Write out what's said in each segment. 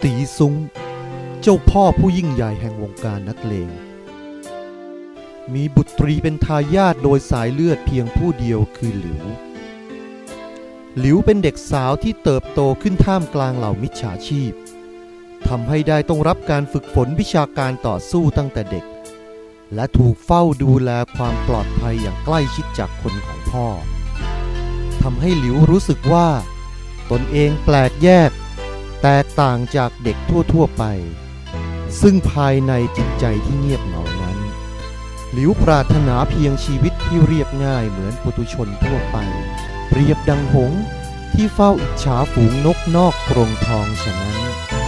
ตีซุ้งเจ้าพ่อผู้ยิ่งใหญ่แห่งวงการนักเลงมีบุตรีเป็นทายาทโดยสายเลือดเพียงผู้เดียวคือหลิวเป็นเด็กสาวที่เติบโตขึ้นท่ามกลางเหล่ามิจฉาชีพทำให้ได้ต้องรับการฝึกฝนวิชาการต่อสู้ตั้งแต่เด็กและถูกเฝ้าดูแลความปลอดภัยอย่างใกล้ชิดจากคนของพ่อทำให้หลิวรู้สึกว่าตนเองแปลกแยกแตกต่างจากเด็กทั่วๆไปซึ่งภายในจิตใจที่เงียบเหงานั้นหลิวปรารถนาเพียงชีวิตที่เรียบง่ายเหมือนปุถุชนทั่วไปเปรียบดังหงส์ที่เฝ้าอิจฉาฝูงนกนอกกรงทองฉะนั้น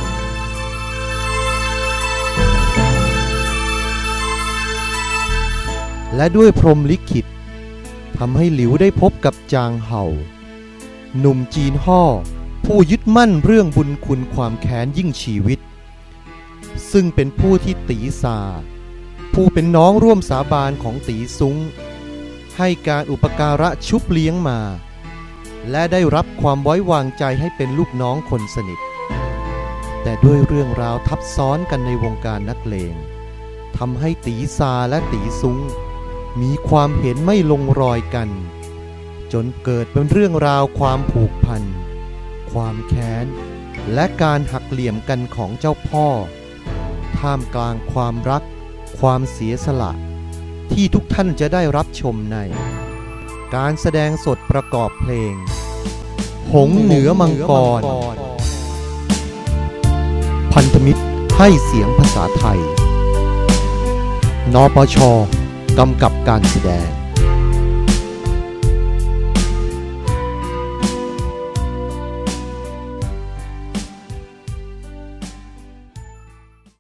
และด้วยพรหมลิขิตทำให้หลิวได้พบกับจางเห่าหนุ่มจีนฮ่อผู้ยึดมั่นเรื่องบุญคุณความแค้นยิ่งชีวิตซึ่งเป็นผู้ที่ตีซาผู้เป็นน้องร่วมสาบานของตีซุ้งให้การอุปการะชุบเลี้ยงมาและได้รับความไว้วางใจให้เป็นลูกน้องคนสนิทแต่ด้วยเรื่องราวทับซ้อนกันในวงการนักเลงทำให้ตีซาและตีซุ้งมีความเห็นไม่ลงรอยกันจนเกิดเป็นเรื่องราวความผูกพันความแค้นและการหักเหลี่ยมกันของเจ้าพ่อท่ามกลางความรักความเสียสละที่ทุกท่านจะได้รับชมในการแสดงสดประกอบเพลงหงส์เหนือมังกรพันธมิตรให้เสียงภาษาไทยนปช.กำกับการแสดง